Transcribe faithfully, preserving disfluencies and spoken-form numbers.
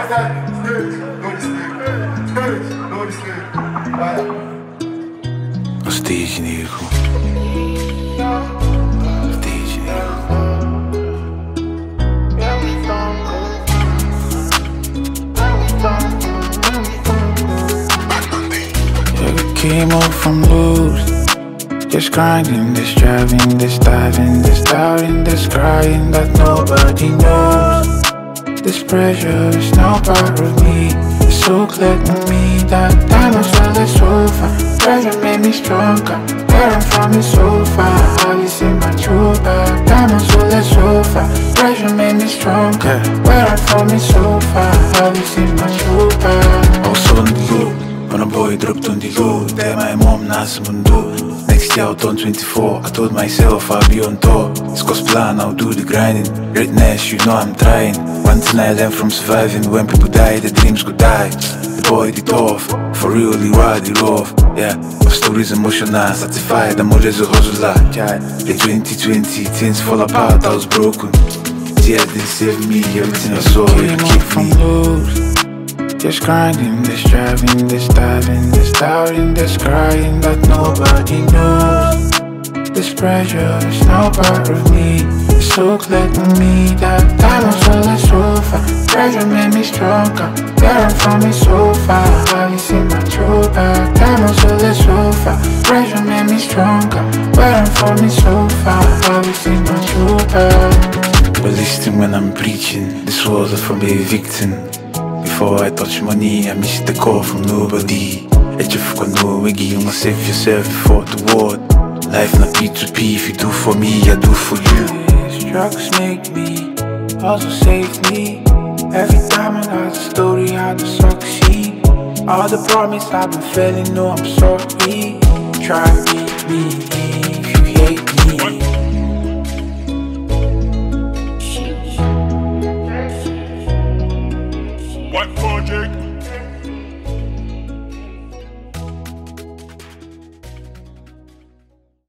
Stage nigga. Stage nigga. Yeah, we came up from loose. Just grinding, this driving, this diving, this doubting, this crying that nobody knows. This pressure is now part of me. It's so clear to me that time was all it's over. Pressure made me stronger. Where I'm from is so far. Have you seen my true back? Time was all it's over. Pressure made me stronger. Where I'm from is so far. Have you seen my true back? Also on the loop, when a boy dropped on the loop. There my mom naast me do. Next year I'll turn twenty-four. I told myself I'll be on top. It's cause plan, I'll do the grinding. Red Nash, you know I'm trying. One thing I learned from surviving. When people die, the dreams go die. The boy, the tough. For real, the wild, the rough. Yeah, of stories emotional. Certified, I'm always a hustler. Yeah, the twenty twenty, things fall apart, I was broken. Yeah, didn't save me, everything I saw, it kept me loose. Just grinding, this driving, this diving, this doubting, this crying that nobody knows. This pressure is now part of me. It's so clear to me that time was all it's over. Pressure made me stronger. Where I'm from is so far. Have you seen my true back? Time was all it's over. Pressure made me stronger. Where I'm from is so far. Have you seen my true back? But listen when I'm preaching. This was a from a victim. Before I touch money, I missed the call from nobody. Let you fuck no wiggy, you must save yourself before the world. Life not P two P, if you do for me, I do for you. Struggles make me, also save me. Every time I got a story how to succeed. All the promise I've been failing, no I'm sorry. Try beat me if you hate me. What project?